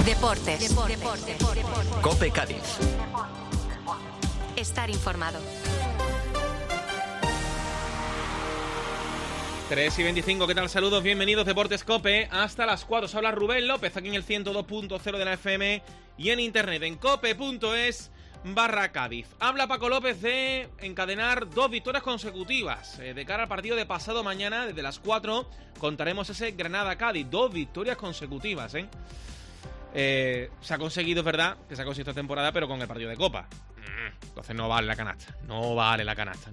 Deportes. COPE Cádiz. Estar informado. 3:25, ¿qué tal? Saludos, bienvenidos Deportes COPE. Hasta las 4 os habla Rubén López, aquí en el 102.0 de la FM y en internet en cope.es/Cádiz. Habla Paco López de encadenar 2 victorias consecutivas. De cara al partido de pasado mañana, desde las 4, contaremos ese Granada-Cádiz. 2 victorias consecutivas, se ha conseguido, es verdad, que se ha conseguido esta temporada, pero con el partido de Copa. Entonces no vale la canasta. No vale.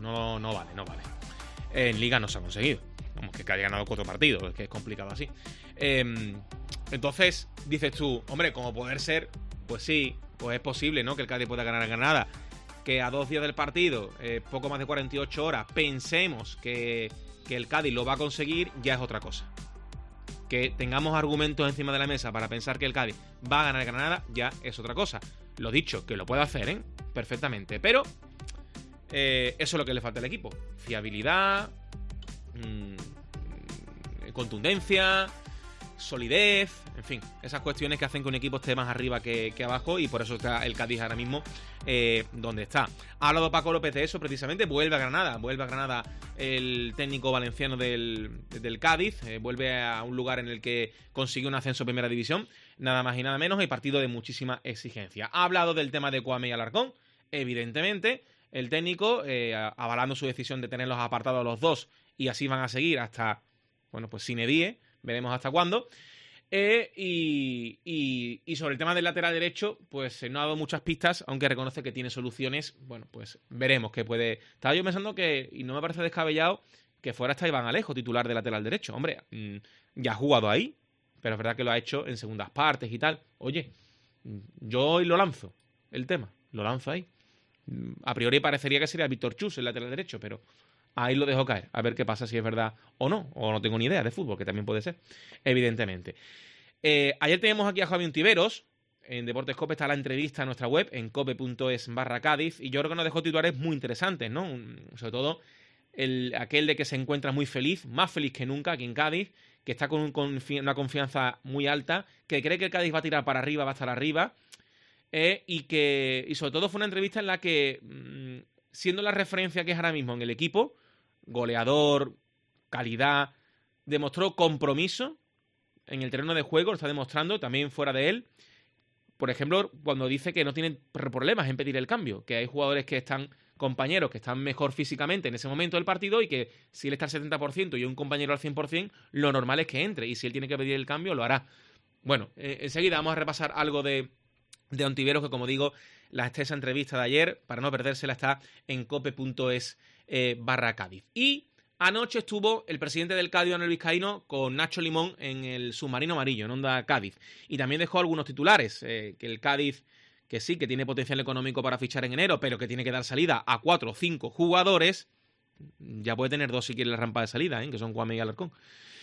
En Liga no se ha conseguido. Como que haya ganado 4 partidos, es que es complicado así. Entonces, dices tú, hombre, como poder ser, pues sí, pues es posible, ¿no? Que el Cádiz pueda ganar a Granada. Que a 2 días del partido, poco más de 48 horas, pensemos que el Cádiz lo va a conseguir, ya es otra cosa. Que tengamos argumentos encima de la mesa para pensar que el Cádiz va a ganar a Granada, ya es otra cosa. Lo dicho, que lo puede hacer, perfectamente. Pero eso es lo que le falta al equipo. Fiabilidad, contundencia, solidez, en fin, esas cuestiones que hacen que un equipo esté más arriba que abajo, y por eso está el Cádiz ahora mismo donde está. Ha hablado Paco López de eso precisamente. Vuelve a Granada el técnico valenciano del Cádiz, vuelve a un lugar en el que consiguió un ascenso a Primera División, nada más y nada menos, y partido de muchísima exigencia. Ha hablado del tema de Cuame y Alarcón, evidentemente, el técnico avalando su decisión de tenerlos apartados los dos, y así van a seguir hasta, bueno, pues sine die. Veremos hasta cuándo. Y sobre el tema del lateral derecho, pues no ha dado muchas pistas, aunque reconoce que tiene soluciones. Bueno, pues veremos qué puede. Estaba yo pensando que, y no me parece descabellado, que fuera hasta Iván Alejo, titular de lateral derecho. Hombre, ya ha jugado ahí, pero es verdad que lo ha hecho en segundas partes y tal. Oye, yo hoy lo lanzo, el tema, lo lanzo ahí. A priori parecería que sería Víctor Chus el lateral derecho, pero ahí lo dejo caer, a ver qué pasa, si es verdad o no tengo ni idea de fútbol, que también puede ser, evidentemente. Ayer teníamos aquí a Javi Ontiveros, en Deportes COPE está la entrevista en nuestra web, en cope.es/Cádiz, y yo creo que nos dejó titulares muy interesantes, ¿no? Sobre todo aquel de que se encuentra muy feliz, más feliz que nunca aquí en Cádiz, que está con una confianza muy alta, que cree que el Cádiz va a tirar para arriba, va a estar arriba, y sobre todo fue una entrevista en la que, siendo la referencia que es ahora mismo en el equipo, goleador, calidad, demostró compromiso en el terreno de juego, lo está demostrando también fuera de él. Por ejemplo, cuando dice que no tienen problemas en pedir el cambio, que hay jugadores que están, compañeros que están mejor físicamente en ese momento del partido, y que si él está al 70% y un compañero al 100%, lo normal es que entre, y si él tiene que pedir el cambio, lo hará. Bueno, enseguida vamos a repasar algo de Ontiveros, que como digo, la extensa entrevista de ayer, para no perdérsela, está en cope.es/Cádiz. Y anoche estuvo el presidente del Cádiz, Manuel Vizcaíno, con Nacho Limón en el Submarino Amarillo, en Onda Cádiz. Y también dejó algunos titulares, que el Cádiz, que sí, que tiene potencial económico para fichar en enero, pero que tiene que dar salida a 4 o 5 jugadores. Ya puede tener 2 si quiere la rampa de salida, que son Cuame y Alarcón.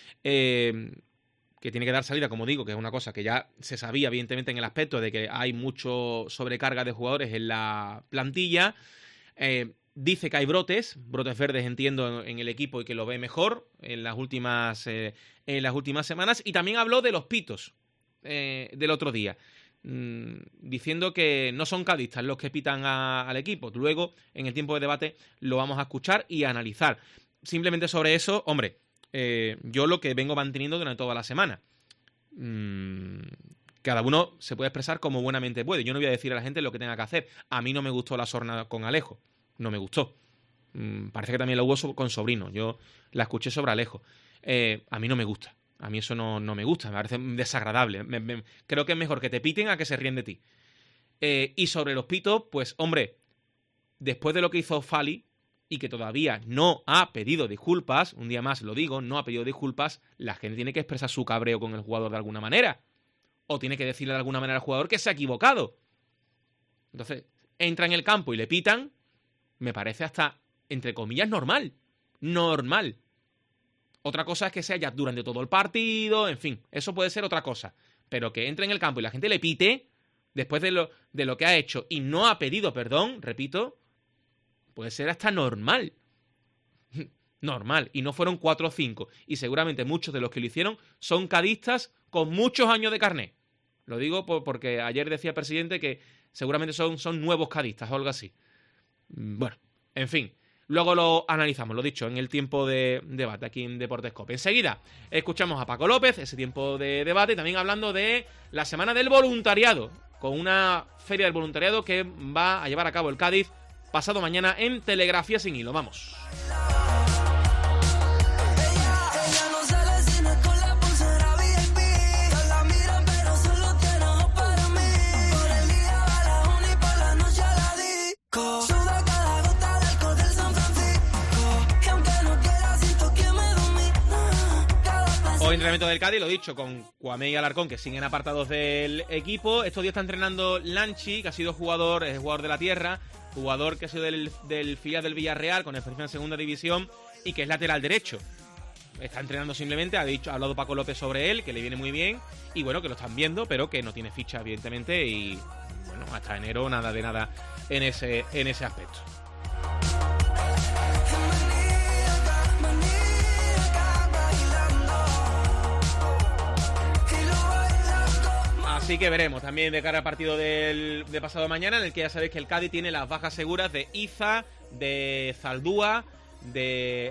Que tiene que dar salida, como digo, que es una cosa que ya se sabía, evidentemente, en el aspecto de que hay mucho sobrecarga de jugadores en la plantilla. Dice que hay brotes verdes, entiendo, en el equipo, y que lo ve mejor en las últimas semanas. Y también habló de los pitos del otro día, diciendo que no son cadistas los que pitan al equipo. Luego, en el tiempo de debate, lo vamos a escuchar y a analizar. Simplemente sobre eso, hombre, yo lo que vengo manteniendo durante toda la semana. Cada uno se puede expresar como buenamente puede. Yo no voy a decir a la gente lo que tenga que hacer. A mí no me gustó la sorna con Alejo. No me gustó. Parece que también la hubo con Sobrino. Yo la escuché sobre Alejo. A mí no me gusta. A mí eso no me gusta. Me parece desagradable. Creo que es mejor que te piten a que se ríen de ti. Y sobre los pitos, pues hombre, después de lo que hizo Fali, y que todavía no ha pedido disculpas, un día más lo digo, no ha pedido disculpas, la gente tiene que expresar su cabreo con el jugador de alguna manera. O tiene que decirle de alguna manera al jugador que se ha equivocado. Entonces, entra en el campo y le pitan, me parece hasta, entre comillas, normal. Normal. Otra cosa es que sea ya durante todo el partido, en fin, eso puede ser otra cosa. Pero que entre en el campo y la gente le pite, después de lo que ha hecho y no ha pedido perdón, repito, puede ser hasta normal. Normal. Y no fueron 4 o 5. Y seguramente muchos de los que lo hicieron son cadistas con muchos años de carné. Lo digo porque ayer decía el presidente que seguramente son nuevos cadistas o algo así. Bueno, en fin. Luego lo analizamos, lo dicho, en el tiempo de debate aquí en Deportes COPE. Enseguida escuchamos a Paco López, ese tiempo de debate, y también hablando de la Semana del Voluntariado, con una feria del voluntariado que va a llevar a cabo el Cádiz pasado mañana en Telegrafía Sin Hilo. Vamos. Hoy entrenamiento del Cádiz, lo dicho, con Cuamé y Alarcón, que siguen apartados del equipo. Estos días está entrenando Lanchi, que ha sido jugador de la tierra, jugador que ha sido del filial del Villarreal, con experiencia en segunda división, y que es lateral derecho. Está entrenando simplemente, ha hablado Paco López sobre él, que le viene muy bien, y bueno, que lo están viendo, pero que no tiene ficha, evidentemente, y bueno, hasta enero nada de nada en ese aspecto. Así que veremos también de cara al partido de pasado mañana, en el que ya sabéis que el Cádiz tiene las bajas seguras de Iza, de Zaldúa, de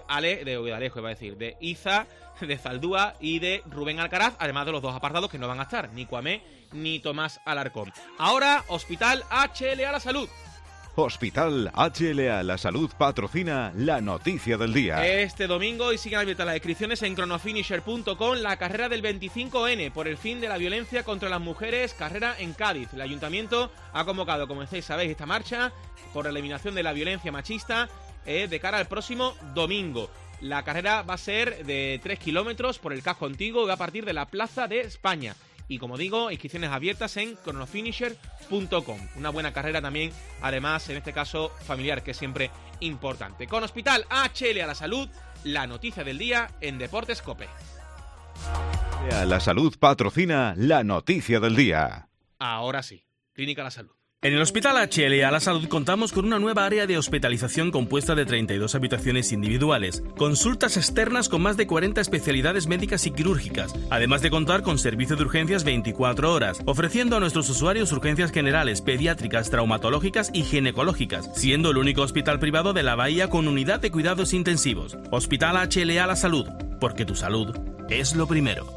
Iza, de Zaldúa y de Rubén Alcaraz, además de los dos apartados que no van a estar, ni Cuamé ni Tomás Alarcón. Ahora, Hospital HLA La Salud. Hospital HLA La Salud patrocina la noticia del día. Este domingo, y siguen abiertas las inscripciones en chronofinisher.com, la carrera del 25N por el fin de la violencia contra las mujeres, carrera en Cádiz. El ayuntamiento ha convocado, como sabéis, esta marcha por la eliminación de la violencia machista de cara al próximo domingo. La carrera va a ser de 3 kilómetros por el casco antiguo y va a partir de la Plaza de España. Y como digo, inscripciones abiertas en chronofinisher.com. Una buena carrera también, además, en este caso familiar, que es siempre importante. Con Hospital HLA La Salud, la noticia del día en Deportes COPE. La Salud patrocina la noticia del día. Ahora sí, Clínica La Salud. En el Hospital HLA La Salud contamos con una nueva área de hospitalización compuesta de 32 habitaciones individuales, consultas externas con más de 40 especialidades médicas y quirúrgicas, además de contar con servicio de urgencias 24 horas, ofreciendo a nuestros usuarios urgencias generales, pediátricas, traumatológicas y ginecológicas, siendo el único hospital privado de la Bahía con unidad de cuidados intensivos. Hospital HLA La Salud, porque tu salud es lo primero.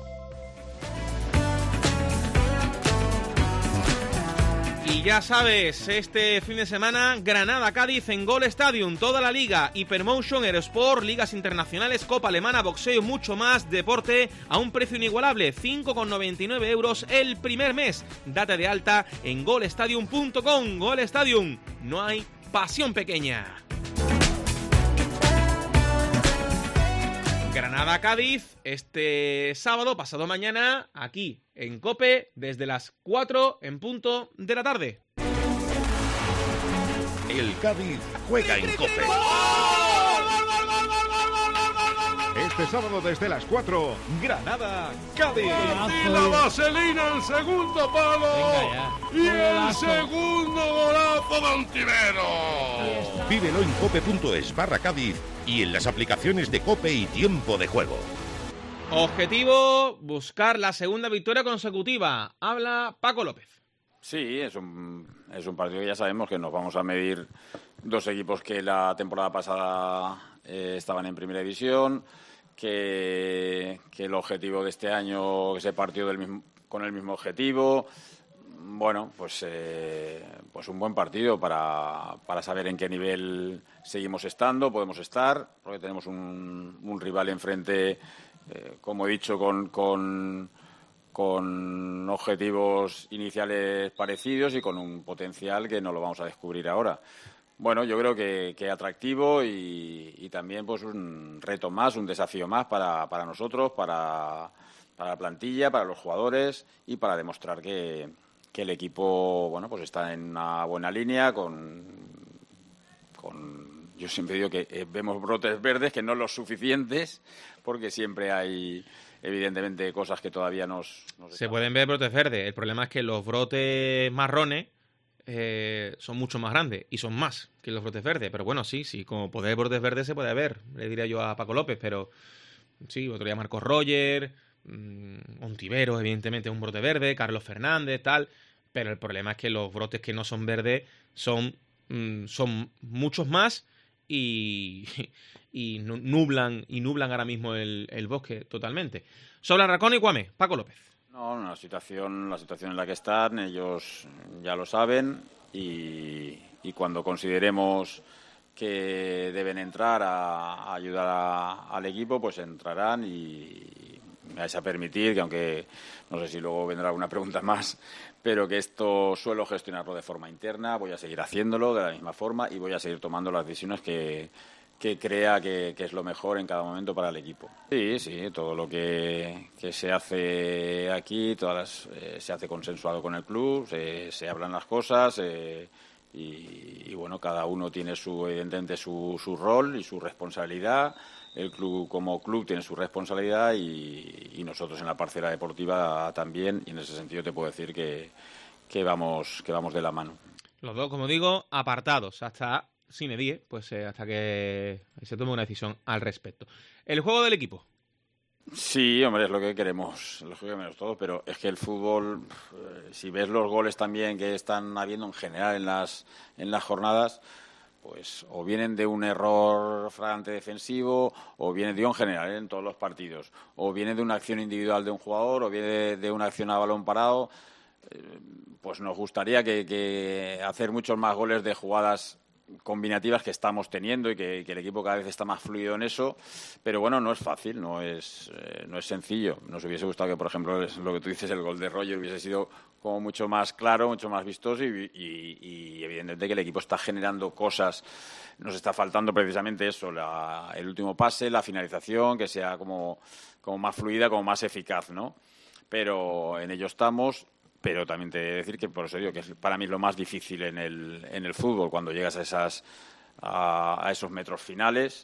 Y ya sabes, este fin de semana, Granada-Cádiz en Gol Stadium, toda la liga, Hypermotion, Aerosport, ligas internacionales, Copa Alemana, boxeo y mucho más, deporte a un precio inigualable, 5,99 € el primer mes. Date de alta en golstadium.com. Gol Stadium, no hay pasión pequeña. Granada-Cádiz, este sábado, pasado mañana, aquí en COPE, desde las 4 en punto de la tarde. El Cádiz juega en COPE. Este sábado desde las 4, Granada-Cádiz. Y la vaselina, el segundo palo. Y el segundo golazo de Ontivero. Vívelo en cope.es/Cádiz y en las aplicaciones de COPE y Tiempo de Juego. Objetivo, buscar la segunda victoria consecutiva. Habla Paco López. Sí, es un partido que ya sabemos que nos vamos a medir dos equipos que la temporada pasada estaban en primera división, que el objetivo de este año que se partió con el mismo objetivo. Bueno, pues un buen partido para saber en qué nivel seguimos estando, podemos estar, porque tenemos un rival enfrente, como he dicho, con objetivos iniciales parecidos y con un potencial que no lo vamos a descubrir ahora. Bueno, yo creo que atractivo y también pues un reto más, un desafío más para nosotros, para la plantilla, para los jugadores y para demostrar que el equipo, bueno, pues está en una buena línea yo siempre digo que vemos brotes verdes, que no los suficientes, porque siempre hay evidentemente cosas que todavía se pueden ver brotes verdes. El problema es que los brotes marrones son mucho más grandes y son más que los brotes verdes. Pero bueno, sí, como poder brotes verdes se puede ver, le diría yo a Paco López, pero sí, otro día Marcos Roger, Ontiveros, evidentemente, es un brote verde, Carlos Fernández, tal, pero el problema es que los brotes que no son verdes son muchos más y nublan ahora mismo el bosque totalmente. Sobre Alarcón y Cuame, Paco López. No, la situación en la que están, ellos ya lo saben y cuando consideremos que deben entrar a ayudar al equipo, pues entrarán y me vais a permitir que, aunque no sé si luego vendrá alguna pregunta más, pero que esto suelo gestionarlo de forma interna, voy a seguir haciéndolo de la misma forma y voy a seguir tomando las decisiones que crea que es lo mejor en cada momento para el equipo. Sí, todo lo que se hace aquí, se hace consensuado con el club, se hablan las cosas y bueno, cada uno tiene evidentemente su rol y su responsabilidad. El club como club tiene su responsabilidad y nosotros en la parcela deportiva también, y en ese sentido te puedo decir que vamos de la mano. Los dos, como digo, apartados hasta sine die, pues hasta que se tome una decisión al respecto. El juego del equipo. Sí, hombre, es lo que queremos todos, pero es que el fútbol, si ves los goles también que están habiendo en general en las jornadas, pues o vienen de un error flagrante defensivo, o vienen en general, en todos los partidos, o viene de una acción individual de un jugador, o viene de una acción a balón parado. Pues nos gustaría que hacer muchos más goles de jugadas combinativas que estamos teniendo y que el equipo cada vez está más fluido en eso, pero bueno, no es fácil, no es sencillo. Nos hubiese gustado que, por ejemplo, lo que tú dices, el gol de Roger hubiese sido como mucho más claro, mucho más vistoso y evidentemente que el equipo está generando cosas. Nos está faltando precisamente eso, el último pase, la finalización, que sea como más fluida, como más eficaz, ¿no? Pero en ello estamos. Pero también te he de decir que, por eso digo, que para mí es lo más difícil en el fútbol, cuando llegas a esos metros finales.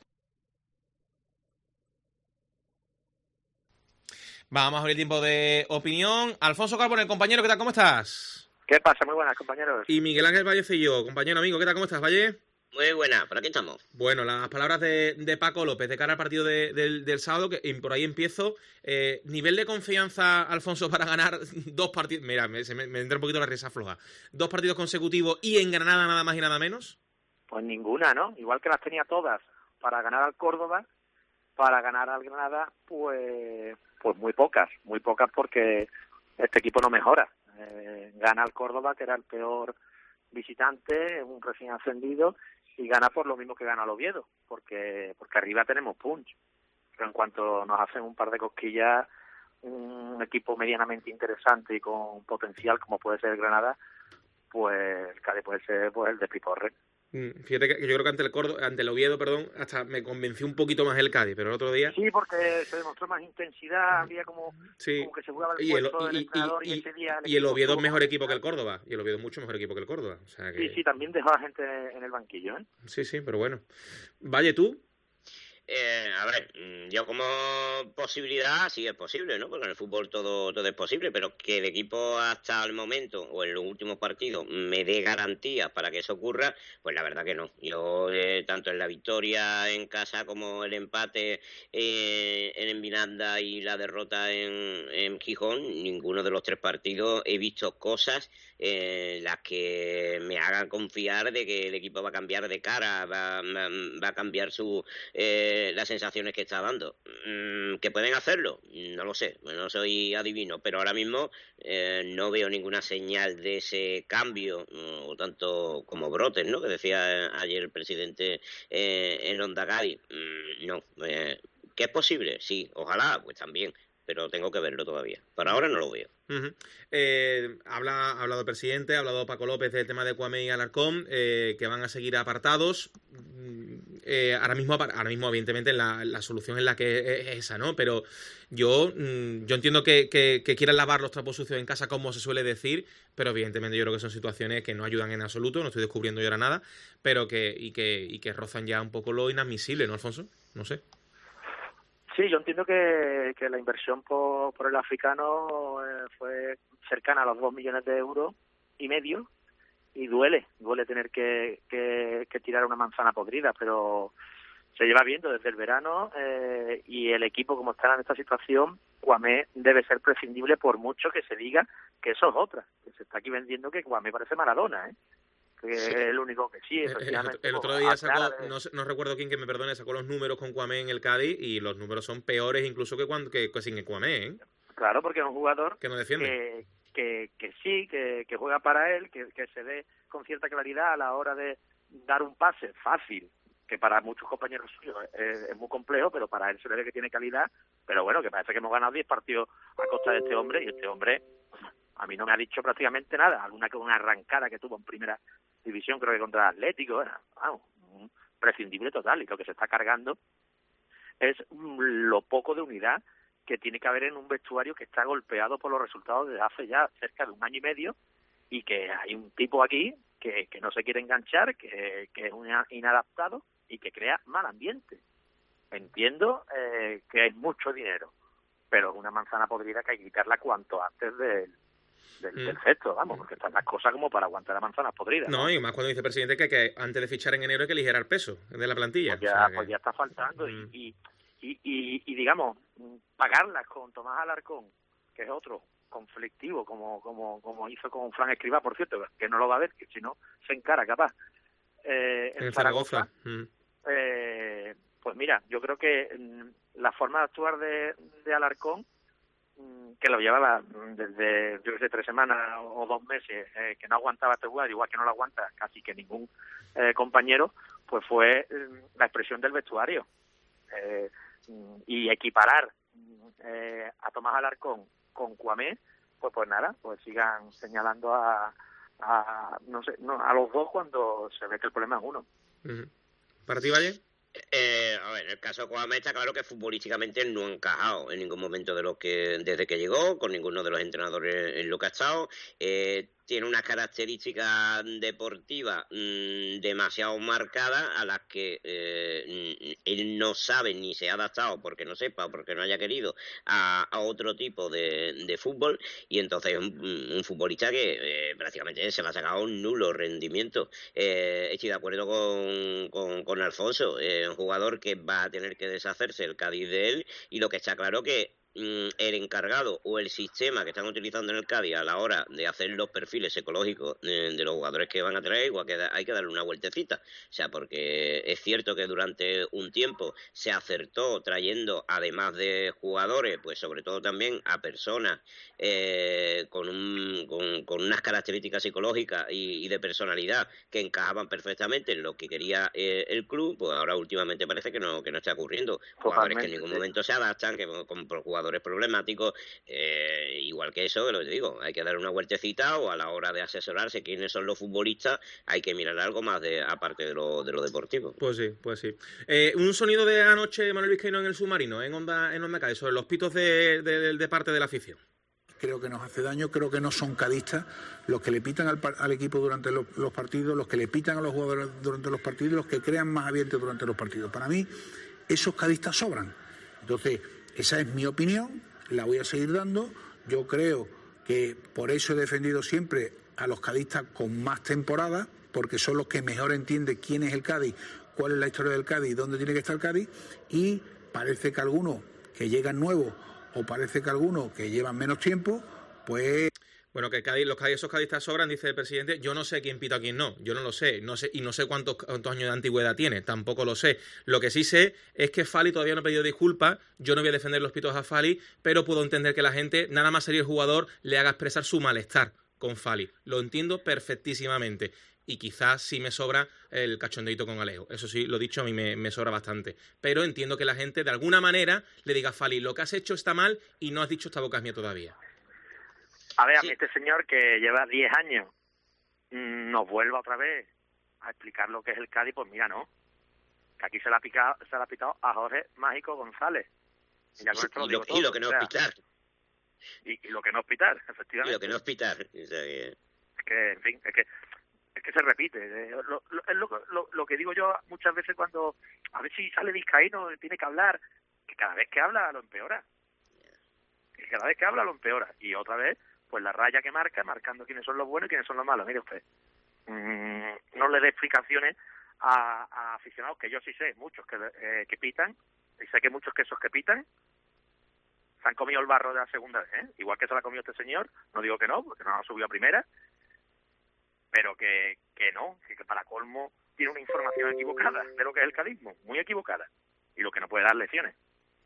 Vamos a abrir tiempo de opinión. Alfonso Carbonell, compañero, ¿qué tal? ¿Cómo estás? ¿Qué pasa? Muy buenas, compañeros. Y Miguel Ángel Vallecillo, compañero amigo, ¿qué tal? ¿Cómo estás, Valle? Muy buena, por aquí estamos. Bueno, las palabras de Paco López de cara al partido del sábado, que por ahí empiezo. Nivel de confianza, Alfonso, para ganar 2 partidos. Mira, me entra un poquito la risa floja. 2 partidos consecutivos y en Granada nada más y nada menos. Pues ninguna, ¿no? Igual que las tenía todas para ganar al Córdoba, para ganar al Granada, pues muy pocas porque este equipo no mejora. Gana al Córdoba, que era el peor visitante, un recién ascendido, y gana por lo mismo que gana el Oviedo, porque arriba tenemos punch. Pero en cuanto nos hacen un par de cosquillas, un equipo medianamente interesante y con potencial como puede ser el Granada, pues el Cádiz puede ser pues el de Piporre. Fíjate que yo creo que ante el Oviedo, hasta me convenció un poquito más el Cádiz, pero el otro día... Sí, porque se demostró más intensidad, había como que se jugaba el puesto del entrenador y ese día... Y el Oviedo es mejor equipo que el Córdoba, y el Oviedo es mucho mejor equipo que el Córdoba. O sea que... Sí, también dejó a gente en el banquillo, ¿eh? Sí, pero bueno. Valle, ¿tú? A ver, yo como posibilidad sí es posible, ¿no? Porque en el fútbol todo es posible, pero que el equipo hasta el momento o en los últimos partidos me dé garantías para que eso ocurra, pues la verdad que no. Yo tanto en la victoria en casa como el empate en Miranda y la derrota en Gijón, ninguno de los 3 partidos he visto cosas las que me hagan confiar de que el equipo va a cambiar de cara, va a cambiar las sensaciones que está dando. ¿Que pueden hacerlo? No lo sé, no soy adivino, pero ahora mismo no veo ninguna señal de ese cambio, o tanto como brotes, ¿no? Que decía ayer el presidente en Onda Cádiz. No. ¿Que es posible? Sí, ojalá, pues también, pero tengo que verlo todavía. Por ahora no lo veo. Ha hablado el presidente, ha hablado Paco López del tema de Cuame y Alarcón, que van a seguir apartados. Ahora mismo evidentemente la solución es la que es esa, ¿no? Pero yo entiendo que quieran lavar los trapos sucios en casa, como se suele decir, pero evidentemente yo creo que son situaciones que no ayudan en absoluto, no estoy descubriendo yo ahora nada, pero que rozan ya un poco lo inadmisible, ¿no, Alfonso? No sé. Sí, yo entiendo que la inversión por el africano fue cercana a los 2,5 millones de euros, y duele tener que tirar una manzana podrida, pero se lleva viendo desde el verano y el equipo, como está en esta situación, Cuamé debe ser prescindible por mucho que se diga que eso es otra. Que se está aquí vendiendo que Cuamé parece Maradona, que es el único que sí, efectivamente. El otro día sacó, no recuerdo quién, que me perdone, sacó los números con Cuamé en el Cádiz y los números son peores incluso que sin el Cuamé, Claro, porque es un jugador que no defiende. Que sí, que juega para él, que se ve con cierta claridad a la hora de dar un pase fácil, que para muchos compañeros suyos es muy complejo, pero para él se le ve que tiene calidad. Pero bueno, que parece que hemos ganado 10 partidos a costa de este hombre, y este hombre a mí no me ha dicho prácticamente nada. Alguna que una arrancada que tuvo en primera división, creo que contra el Atlético, vamos, un prescindible total, y lo que se está cargando es lo poco de unidad que tiene que haber en un vestuario que está golpeado por los resultados desde hace ya cerca de 1 año y medio, y que hay un tipo aquí que no se quiere enganchar, que es un inadaptado y que crea mal ambiente. Entiendo que es mucho dinero, pero es una manzana podrida que hay que quitarla cuanto antes del cesto, vamos, porque están las cosas como para aguantar las manzanas podridas. No, y más cuando dice el presidente que antes de fichar en enero hay que aligerar el peso de la plantilla. Pues ya está faltando, y digamos, pagarlas con Tomás Alarcón, que es otro conflictivo, como hizo con Fran Escribá, por cierto, que no lo va a ver, que si no se encara capaz. En Zaragoza. Pues mira, yo creo que la forma de actuar de Alarcón, que lo llevaba desde, yo que sé, 3 semanas o 2 meses, que no aguantaba este jugador, igual que no lo aguanta casi que ningún compañero, pues fue la expresión del vestuario. Y equiparar a Tomás Alarcón con Cuamé, pues nada, pues sigan señalando a los dos cuando se ve que el problema es uno. ¿Para ti, Valle? A ver, en el caso de Cuamé está claro que futbolísticamente no ha encajado en ningún momento desde que llegó, con ninguno de los entrenadores en lo que ha estado. Tiene unas características deportivas demasiado marcadas a las que él no sabe ni se ha adaptado porque no sepa, porque no haya querido a otro tipo de fútbol, y entonces es un futbolista que prácticamente se le ha sacado un nulo rendimiento. Estoy de acuerdo con Alfonso, un jugador que va a tener que deshacerse el Cádiz de él, y lo que está claro que el encargado o el sistema que están utilizando en el Cádiz a la hora de hacer los perfiles psicológicos de los jugadores que van a traer, igual que hay que darle una vueltecita. O sea, porque es cierto que durante un tiempo se acertó trayendo, además de jugadores, pues sobre todo también a personas con unas características psicológicas y de personalidad que encajaban perfectamente en lo que quería el club. Pues ahora últimamente parece que no está ocurriendo. Jugadores que en ningún momento se adaptan, que con jugadores problemáticos, igual que eso, lo que digo, hay que dar una vueltecita, o a la hora de asesorarse quiénes son los futbolistas, hay que mirar algo más aparte de lo deportivo. Pues sí. Un sonido de anoche, Manuel Vizcaíno, en el Submarino, en Onda Cádiz, sobre los pitos de parte de la afición. Creo que nos hace daño, creo que no son cadistas los que le pitan al equipo durante los partidos, los que le pitan a los jugadores durante los partidos, los que crean más ambiente durante los partidos. Para mí, esos cadistas sobran. Entonces, esa es mi opinión, la voy a seguir dando. Yo creo que por eso he defendido siempre a los cadistas con más temporada, porque son los que mejor entienden quién es el Cádiz, cuál es la historia del Cádiz, dónde tiene que estar el Cádiz, y parece que algunos que llegan nuevos o parece que algunos que llevan menos tiempo, pues... Bueno, que esos cadistas sobran, dice el presidente. Yo no sé quién pita a quién no. Yo no sé, y no sé cuántos años de antigüedad tiene. Tampoco lo sé. Lo que sí sé es que Fali todavía no ha pedido disculpas. Yo no voy a defender los pitos a Fali, pero puedo entender que la gente, nada más sería el jugador, le haga expresar su malestar con Fali. Lo entiendo perfectísimamente. Y quizás sí me sobra el cachondeito con Alejo. Eso sí, lo dicho, a mí me sobra bastante. Pero entiendo que la gente, de alguna manera, le diga a Fali, lo que has hecho está mal y no has dicho esta boca es mía todavía. A ver, a mí este señor que lleva 10 años nos vuelva otra vez a explicar lo que es el Cádiz, pues mira, no. Que aquí se le ha pitado a Jorge Mágico González. Y lo que no es pitar. Y lo que no es pitar, efectivamente. Y lo que no es pitar. Es que, en fin, es que se repite. Es lo que digo yo muchas veces cuando, a ver si sale Vizcaíno, tiene que hablar, que cada vez que habla lo empeora. Que cada vez que habla lo empeora. Y otra vez, pues la raya que marcando quiénes son los buenos y quiénes son los malos. Mire usted, no le dé explicaciones a aficionados, que yo sí sé, muchos que pitan, y sé que muchos que esos que pitan se han comido el barro de la segunda vez, ¿eh? Igual que se la ha comido este señor, no digo que no, porque no ha subido a primera, pero que no, que para colmo tiene una información equivocada de lo que es el cadismo, muy equivocada, y lo que no puede dar lecciones.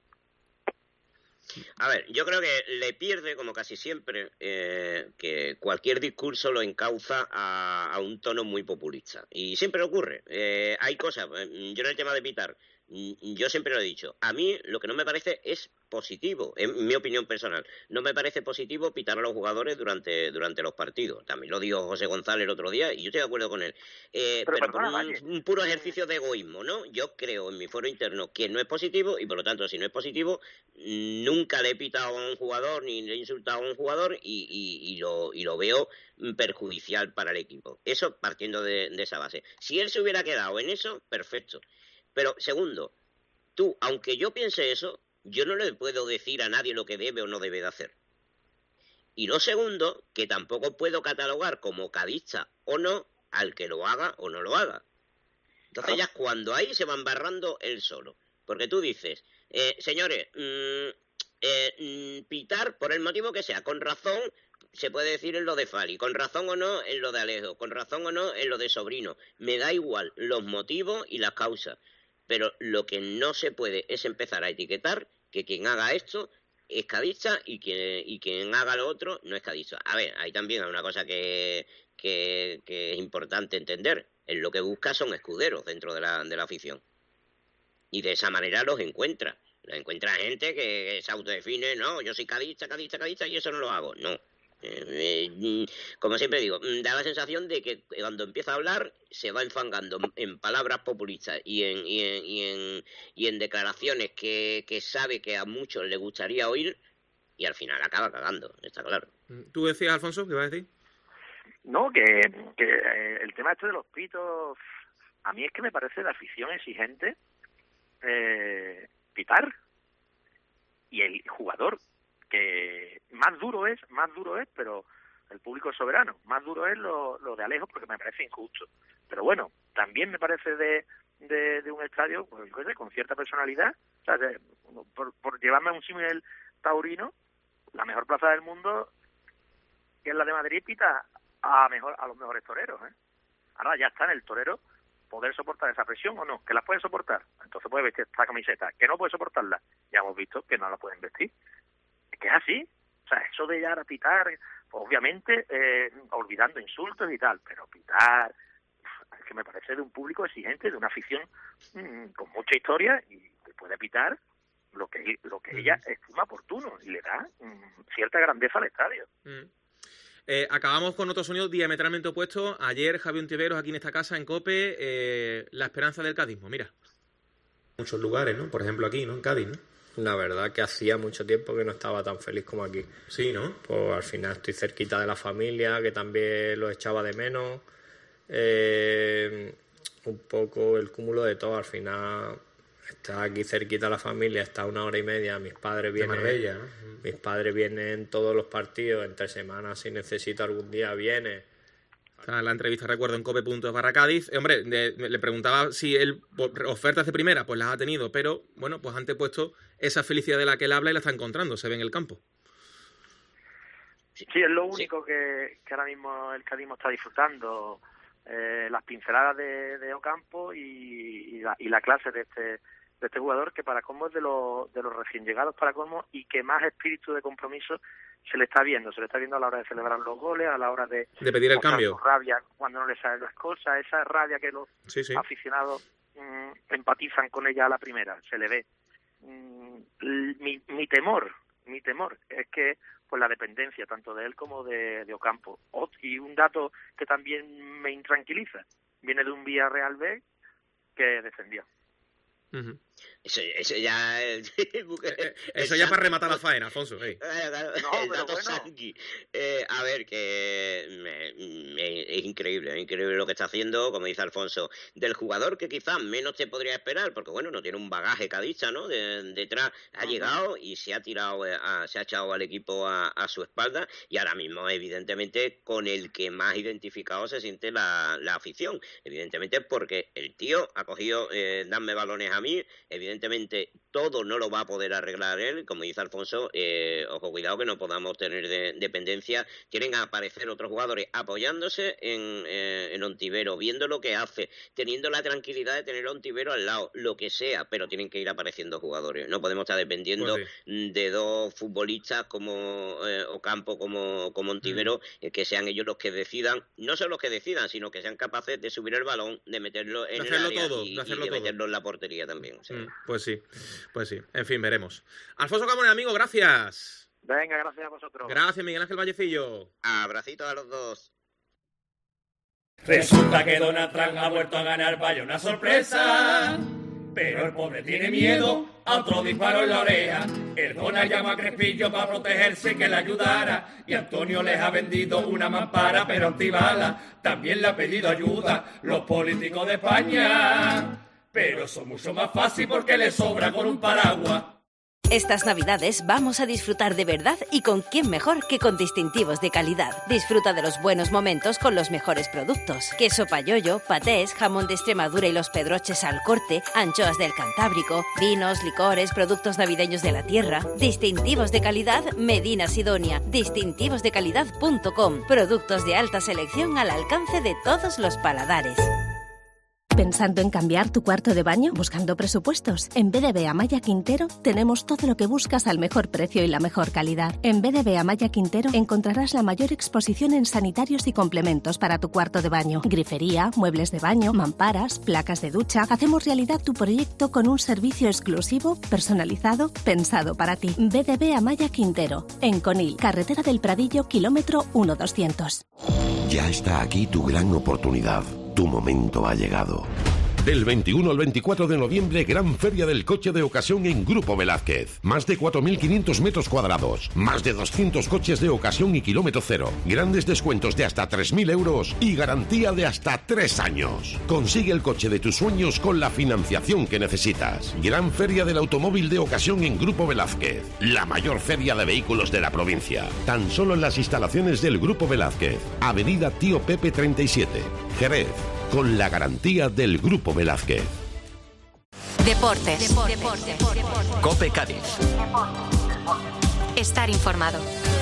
A ver, yo creo que le pierde, como casi siempre, que cualquier discurso lo encauza a un tono muy populista. Y siempre ocurre. Hay cosas, yo en el tema de pitar, yo siempre lo he dicho, a mí lo que no me parece es positivo, en mi opinión personal, no me parece positivo pitar a los jugadores durante los partidos. También lo dijo José González el otro día y yo estoy de acuerdo con él. Pero por un puro ejercicio de egoísmo, ¿no? Yo creo en mi foro interno que no es positivo y por lo tanto, si no es positivo, nunca le he pitado a un jugador ni le he insultado a un jugador y lo veo perjudicial para el equipo. Eso partiendo de esa base. Si él se hubiera quedado en eso, perfecto. Pero, segundo, tú, aunque yo piense eso, yo no le puedo decir a nadie lo que debe o no debe de hacer. Y lo segundo, que tampoco puedo catalogar como cadista o no al que lo haga o no lo haga. Entonces ya es cuando ahí se va embarrando él solo. Porque tú dices, señores, pitar por el motivo que sea, con razón se puede decir en lo de Fali, con razón o no en lo de Alejo, con razón o no en lo de Sobrino. Me da igual los motivos y las causas. Pero lo que no se puede es empezar a etiquetar que quien haga esto es cadista y quien haga lo otro no es cadista. A ver, hay también una cosa que es importante entender. En lo que busca son escuderos dentro de la afición. Y de esa manera los encuentra. Los encuentra gente que se autodefine, no, yo soy cadista y eso no lo hago. No. Como siempre digo, da la sensación de que cuando empieza a hablar se va enfangando en palabras populistas y en declaraciones que sabe que a muchos le gustaría oír y al final acaba cagando, está claro. ¿Tú decías, Alfonso, qué ibas a decir? No, que el tema este de los pitos, a mí es que me parece de afición exigente pitar, y el jugador que más duro es, pero el público es soberano, más duro es lo de Alejo, porque me parece injusto. Pero bueno, también me parece de un estadio, pues, con cierta personalidad, o sea, por llevarme a un símil taurino, la mejor plaza del mundo, que es la de Madrid, pita a los mejores toreros, ¿eh? Ahora ya está en el torero poder soportar esa presión o no, que la puede soportar, entonces puede vestir esta camiseta, que no puede soportarla, ya hemos visto que no la pueden vestir. Que es así, o sea, eso de ya pitar, pues obviamente olvidando insultos y tal, pero pitar es que me parece de un público exigente, de una afición con mucha historia y que puede pitar lo que ella estima oportuno y le da cierta grandeza al estadio. Acabamos con otro sonido diametralmente opuesto. Ayer Javier Ontiveros aquí en esta casa, en COPE, la esperanza del cadismo, mira. Muchos lugares, ¿no? Por ejemplo aquí, ¿no? En Cádiz, ¿no? La verdad que hacía mucho tiempo que no estaba tan feliz como aquí. Sí, ¿no? Pues al final estoy cerquita de la familia, que también lo echaba de menos. Un poco el cúmulo de todo. Al final está aquí cerquita de la familia, está 1 hora y media. Mis padres vienen. Marbella, ¿no? Mis padres vienen todos los partidos. Entre semanas, si necesito algún día, viene. Está en la entrevista, recuerdo, en cope.es/Cádiz. Hombre, le preguntaba si él ofertas de primera, pues las ha tenido, pero bueno, pues han puesto esa felicidad de la que él habla y la está encontrando, se ve en el campo. Sí, es lo único que ahora mismo el cadismo está disfrutando, las pinceladas de Ocampo y la clase de este jugador, que para colmo es de los recién llegados para colmo y que más espíritu de compromiso se le está viendo a la hora de celebrar los goles, a la hora de pedir el cambio, su rabia cuando no le salen las cosas, esa rabia que los aficionados empatizan con ella a la primera, se le ve. Mi temor es que pues la dependencia tanto de él como de Ocampo. Y un dato que también me intranquiliza, viene de un Villarreal B que descendió. Eso ya eso ya para rematar la faena, Alfonso. Claro, el dato Sanqui. A ver, que es increíble lo que está haciendo, como dice Alfonso, del jugador que quizás menos te podría esperar, porque bueno, no tiene un bagaje cadista, ¿no? Detrás ha llegado y se ha tirado, se ha echado al equipo a su espalda, y ahora mismo evidentemente con el que más identificado se siente la afición, evidentemente porque el tío ha cogido, dame balones a mí, evidentemente todo no lo va a poder arreglar él, como dice Alfonso, ojo, cuidado que no podamos tener dependencia. Tienen a aparecer otros jugadores apoyándose en Ontivero, viendo lo que hace, teniendo la tranquilidad de tener a Ontivero al lado, lo que sea, pero tienen que ir apareciendo jugadores. No podemos estar dependiendo de dos futbolistas como Ocampo como Ontivero, que sean ellos los que decidan, no son los que decidan, sino que sean capaces de subir el balón, de meterlo en el área y de meterlo en la portería también. O sea. Pues sí. En fin, veremos. Alfonso Camões, amigo, gracias. Venga, gracias a vosotros. Gracias, Miguel Ángel Vallecillo. Abracitos a los dos. Resulta que Donald Trump ha vuelto a ganar, vaya una sorpresa. Pero el pobre tiene miedo a otro disparo en la oreja. El Donald llama a Crespillo para protegerse, que le ayudara. Y Antonio les ha vendido una mampara, pero antibala. También le ha pedido ayuda los políticos de España. Pero eso es mucho más fácil porque le sobra con un paraguas. Estas Navidades vamos a disfrutar de verdad y con quién mejor que con distintivos de calidad. Disfruta de los buenos momentos con los mejores productos. Queso payollo, patés, jamón de Extremadura y los pedroches al corte, anchoas del Cantábrico, vinos, licores, productos navideños de la tierra. Distintivos de calidad Medina Sidonia. Distintivosdecalidad.com. Productos de alta selección al alcance de todos los paladares. ¿Pensando en cambiar tu cuarto de baño? ¿Buscando presupuestos? En BDB Amaya Quintero tenemos todo lo que buscas al mejor precio y la mejor calidad. En BDB Amaya Quintero encontrarás la mayor exposición en sanitarios y complementos para tu cuarto de baño. Grifería, muebles de baño, mamparas, placas de ducha. Hacemos realidad tu proyecto con un servicio exclusivo, personalizado, pensado para ti. BDB Amaya Quintero, en Conil, Carretera del Pradillo, kilómetro 1200. Ya está aquí tu gran oportunidad. Tu momento ha llegado. Del 21 al 24 de noviembre, gran feria del coche de ocasión en Grupo Velázquez. Más de 4.500 metros cuadrados, más de 200 coches de ocasión y kilómetro cero, grandes descuentos de hasta 3.000 euros y garantía de hasta 3 años. Consigue el coche de tus sueños con la financiación que necesitas. Gran feria del automóvil de ocasión en Grupo Velázquez, la mayor feria de vehículos de la provincia. Tan solo en las instalaciones del Grupo Velázquez, Avenida Tío Pepe 37, Jerez, con la garantía del Grupo Velázquez. Deportes. COPE Cádiz. Estar informado.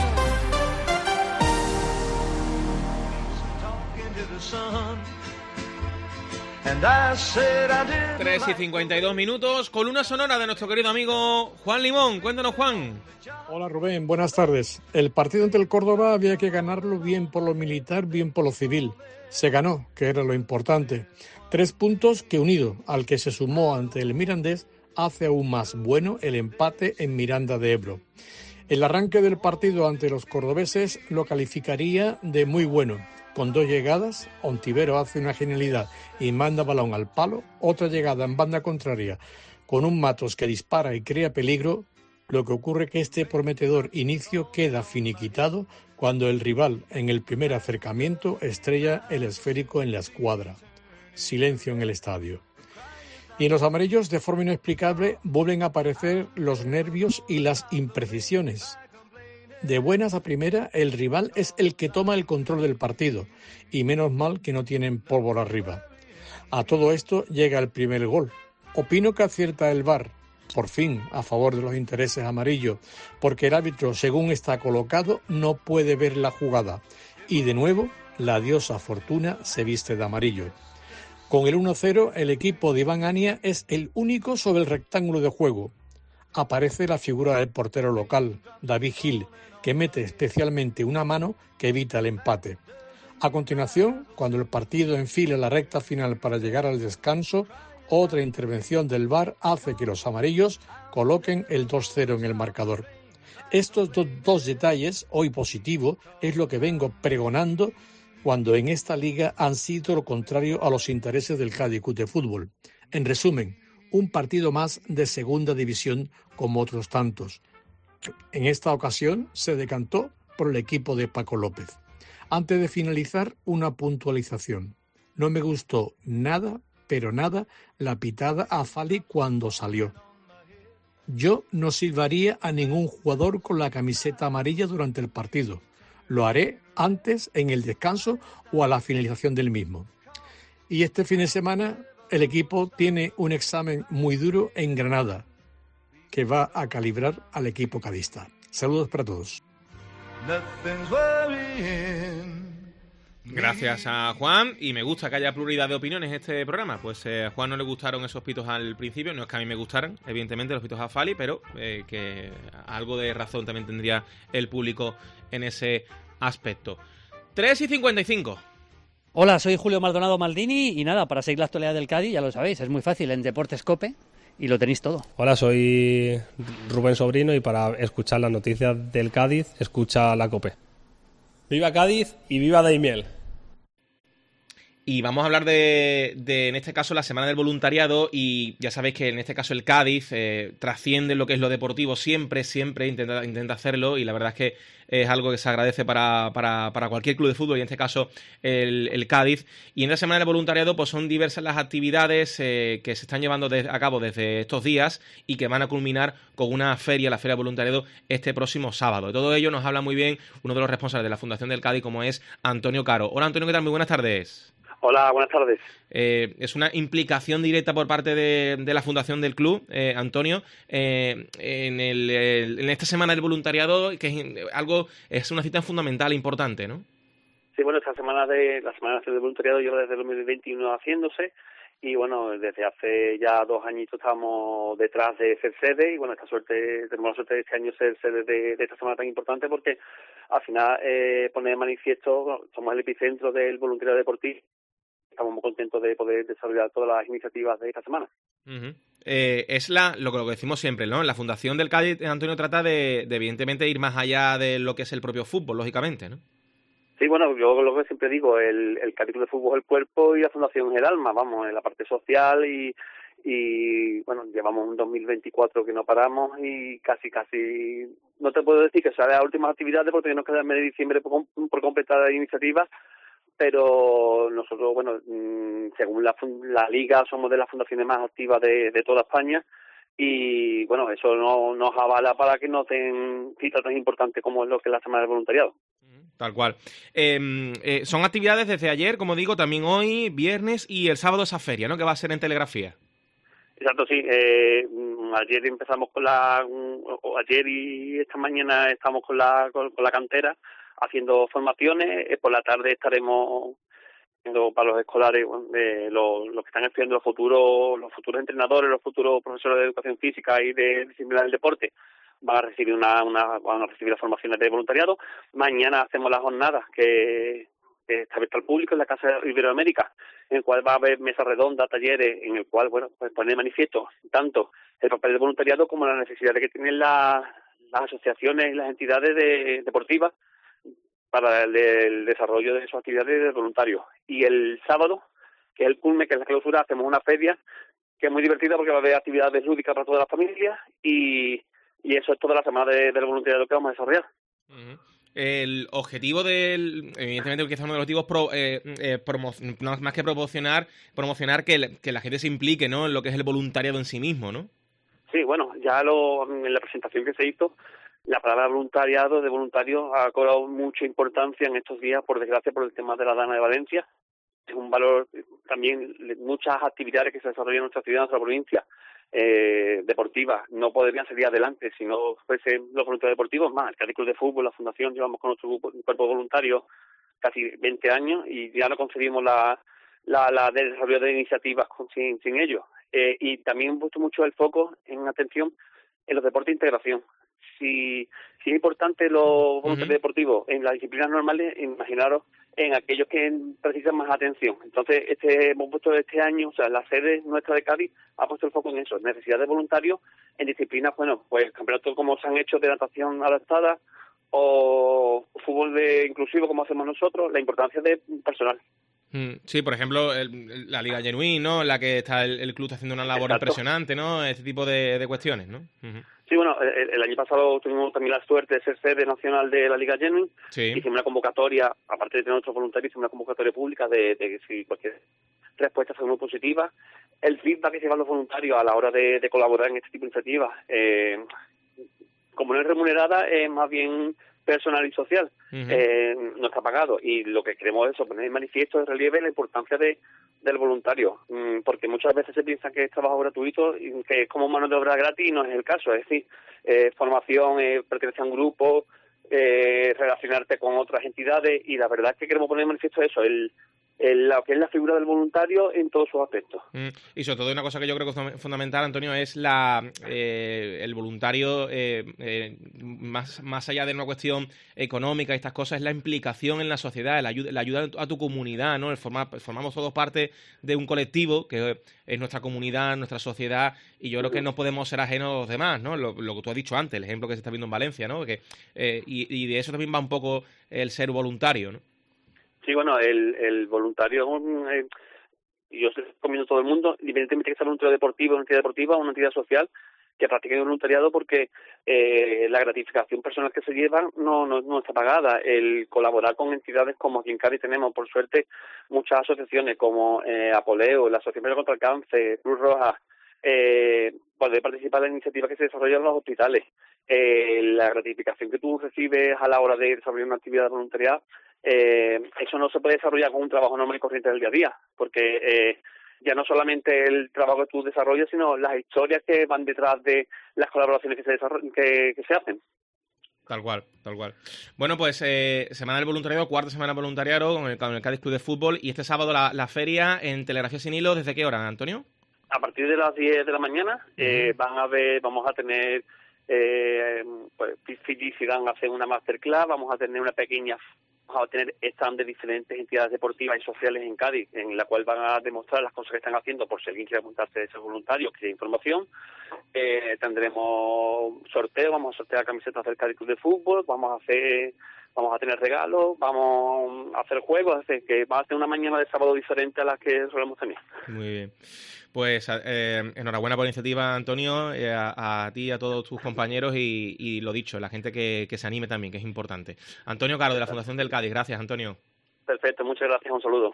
Tres y 52 minutos, columna sonora de nuestro querido amigo Juan Limón. Cuéntanos, Juan. Hola, Rubén, buenas tardes. El partido ante el Córdoba había que ganarlo bien por lo militar, bien por lo civil. Se ganó, que era lo importante. 3 puntos que, unido al que se sumó ante el Mirandés, hace aún más bueno el empate en Miranda de Ebro. El arranque del partido ante los cordobeses lo calificaría de muy bueno. Con 2 llegadas, Ontivero hace una genialidad y manda balón al palo. Otra llegada en banda contraria con un Matos que dispara y crea peligro. Lo que ocurre que este prometedor inicio queda finiquitado cuando el rival en el primer acercamiento estrella el esférico en la escuadra. Silencio en el estadio. Y en los amarillos, de forma inexplicable, vuelven a aparecer los nervios y las imprecisiones. De buenas a primera, el rival es el que toma el control del partido, y menos mal que no tienen pólvora arriba. A todo esto llega el primer gol. Opino que acierta el VAR, por fin, a favor de los intereses amarillos, porque el árbitro, según está colocado, no puede ver la jugada. Y de nuevo, la diosa Fortuna se viste de amarillo. Con el 1-0, el equipo de Iván Ania es el único sobre el rectángulo de juego. Aparece la figura del portero local, David Gil, que mete especialmente una mano que evita el empate. A continuación, cuando el partido enfila la recta final para llegar al descanso, otra intervención del VAR hace que los amarillos coloquen el 2-0 en el marcador. Estos dos detalles, hoy positivo, es lo que vengo pregonando cuando en esta liga han sido lo contrario a los intereses del Cádiz Club de Fútbol. En resumen, un partido más de segunda división como otros tantos. En esta ocasión se decantó por el equipo de Paco López. Antes de finalizar, una puntualización. No me gustó nada, pero nada, la pitada a Fali cuando salió. Yo no silbaría a ningún jugador con la camiseta amarilla durante el partido. Lo haré antes, en el descanso o a la finalización del mismo. Y este fin de semana el equipo tiene un examen muy duro en Granada. que va a calibrar al equipo cadista. Saludos para todos. Gracias a Juan, y me gusta que haya pluralidad de opiniones en este programa. Pues a Juan no le gustaron esos pitos al principio, no es que a mí me gustaran, evidentemente, los pitos a Fali, pero que algo de razón también tendría el público en ese aspecto. 3:55. Hola, soy Julio Maldonado Maldini y nada, para seguir la actualidad del Cádiz, ya lo sabéis, es muy fácil, en Deportes COPE y lo tenéis todo. Hola, soy Rubén Sobrino y para escuchar las noticias del Cádiz, escucha la COPE. ¡Viva Cádiz y viva Daimiel! Y vamos a hablar de, en este caso, la Semana del Voluntariado, y ya sabéis que en este caso el Cádiz trasciende lo que es lo deportivo, siempre intenta hacerlo, y la verdad es que es algo que se agradece para cualquier club de fútbol, y en este caso el Cádiz. Y en la Semana del Voluntariado pues son diversas las actividades que se están llevando a cabo desde estos días y que van a culminar con una feria, la Feria del Voluntariado, este próximo sábado. De todo ello nos habla muy bien uno de los responsables de la Fundación del Cádiz, como es Antonio Caro. Hola Antonio, ¿qué tal? Muy buenas tardes. Hola, buenas tardes. Es una implicación directa por parte de la fundación del club, Antonio, en esta Semana del Voluntariado, que es una cita fundamental, importante, ¿no? Sí, bueno, la Semana del Voluntariado lleva desde el 2021 haciéndose, y bueno, desde hace ya 2 añitos estamos detrás de ser sede, y bueno, tenemos la suerte de este año ser sede de esta semana tan importante, porque al final pone de manifiesto, somos el epicentro del voluntariado deportivo. Estamos muy contentos de poder desarrollar todas las iniciativas de esta semana. Uh-huh. Es lo que decimos siempre, ¿no? La Fundación del Cádiz, Antonio, trata de evidentemente ir más allá de lo que es el propio fútbol, lógicamente, ¿no? Sí, bueno, yo lo que siempre digo, el Cádiz Club de Fútbol es el cuerpo y la Fundación es el alma, vamos, en la parte social y bueno, llevamos un 2024 que no paramos y casi, no te puedo decir que sea las últimas actividades porque nos queda el mes de diciembre por completar las iniciativas, pero nosotros, bueno, según la Liga, somos de las fundaciones más activas de toda España y, bueno, eso nos avala para que nos den citas tan importantes como es lo que es la Semana del Voluntariado. Tal cual. Son actividades desde ayer, como digo, también hoy, viernes y el sábado esa feria, ¿no? Que va a ser en Telegrafía. Exacto, sí. Ayer empezamos ayer y esta mañana estamos con la cantera haciendo formaciones. Por la tarde estaremos haciendo para los escolares, los que están estudiando los futuros entrenadores, los futuros profesores de educación física y de disciplina del deporte. Van a recibir van a recibir las formaciones de voluntariado. Mañana hacemos las jornadas que está abierta al público en la Casa de Iberoamérica, en el cual va a haber mesas redondas, talleres, en el cual, bueno, pues pone de manifiesto tanto el papel del voluntariado como las necesidades que tienen las asociaciones y las entidades deportivas para el desarrollo de sus actividades de voluntarios. Y el sábado, que es el culmen, que es la clausura, hacemos una feria que es muy divertida porque va a haber actividades lúdicas para todas las familias y eso es toda la semana del voluntariado que vamos a desarrollar. Uh-huh. El objetivo evidentemente, que es uno de los objetivos más que promocionar que la gente se implique, ¿no? En lo que es el voluntariado en sí mismo, ¿no? Sí, bueno, ya en la presentación que se hizo, la palabra voluntariado, de voluntario, ha cobrado mucha importancia en estos días, por desgracia, por el tema de la Dana de Valencia. Es un valor también, muchas actividades que se desarrollan en nuestra ciudad, en nuestra provincia, deportivas, no podrían salir adelante si no fuesen los voluntarios deportivos. Más, el Cádiz Club de Fútbol, la Fundación, llevamos con nuestro cuerpo voluntario casi 20 años y ya no conseguimos la desarrollo de iniciativas sin ellos. Y también hemos puesto mucho el foco en atención en los deportes de integración. Si es importante los voluntarios deportivos en las disciplinas normales, imaginaros en aquellos que precisan más atención. Entonces, hemos puesto este año, o sea, la sede nuestra de Cádiz ha puesto el foco en eso, necesidad de voluntarios en disciplinas, bueno, pues campeonatos como se han hecho de natación adaptada o fútbol inclusivo como hacemos nosotros, la importancia de personal. Sí, por ejemplo, la Liga Genuín, ¿no? En la que está el club haciendo una labor impresionante, ¿no? Este tipo de cuestiones, ¿no? Uh-huh. Sí, bueno, el año pasado tuvimos también la suerte de ser sede nacional de la Liga Genuín. Sí. Hicimos una convocatoria, aparte de tener nuestros voluntarios, hicimos una convocatoria pública de que si cualquier respuesta fue muy positiva. El feedback que llevan los voluntarios a la hora de colaborar en este tipo de iniciativas, como no es remunerada, es más bien personal y social, no está pagado. Y lo que queremos es poner en manifiesto, de relieve, la importancia del voluntario, porque muchas veces se piensa que es trabajo gratuito y que es como mano de obra gratis, y no es el caso. Es decir, formación, pertenecer a un grupo, relacionarte con otras entidades, y la verdad es que queremos poner en manifiesto eso, lo que es la figura del voluntario en todos sus aspectos. Y sobre todo una cosa que yo creo que es fundamental, Antonio, es el voluntario, más allá de una cuestión económica y estas cosas, es la implicación en la sociedad, la ayuda a tu comunidad, ¿no? Formamos todos parte de un colectivo que es nuestra comunidad, nuestra sociedad, y yo creo que no podemos ser ajenos a los demás, ¿no? Lo que tú has dicho antes, el ejemplo que se está viendo en Valencia, ¿no? Y de eso también va un poco el ser voluntario, ¿no? Sí, bueno, el voluntario yo estoy recomiendo a todo el mundo, independientemente de que sea voluntario deportivo, una entidad deportiva o una entidad social, que practiquen el voluntariado, porque la gratificación personal que se lleva no está pagada. El colaborar con entidades como aquí en Cádiz tenemos, por suerte, muchas asociaciones como Apoleo, la Asociación contra el Cáncer, Cruz Roja, poder participar en iniciativas que se desarrollan en los hospitales. La gratificación que tú recibes a la hora de desarrollar una actividad de voluntariado, eso no se puede desarrollar con un trabajo normal y corriente del día a día, porque ya no solamente el trabajo que tú desarrollas, sino las historias que van detrás de las colaboraciones que se hacen. Tal cual. Bueno, pues Semana del Voluntariado, cuarta Semana del Voluntariado con el Cádiz Club de Fútbol, y este sábado la feria en Telegrafía Sin Hilo. ¿Desde qué hora, Antonio? A partir de las 10 de la mañana vamos a tener pues Zidane hace una masterclass, vamos a tener stand de diferentes entidades deportivas y sociales en Cádiz, en la cual van a demostrar las cosas que están haciendo, por si alguien quiere apuntarse de ser voluntario, quiere información. Tendremos sorteo, vamos a sortear camisetas del Cádiz Club de Fútbol, vamos a tener regalos, vamos a hacer juegos, así que va a ser una mañana de sábado diferente a las que solemos tener. Muy bien. Pues enhorabuena por la iniciativa, Antonio, a ti y a todos tus compañeros, y lo dicho, la gente que se anime también, que es importante. Antonio Caro, de la Fundación del Cádiz. Gracias, Antonio. Perfecto, muchas gracias, un saludo.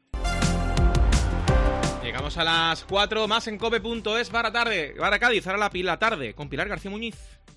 Llegamos a las 4, más en cope.es /tarde, Cádiz, ahora la tarde, con Pilar García Muñiz.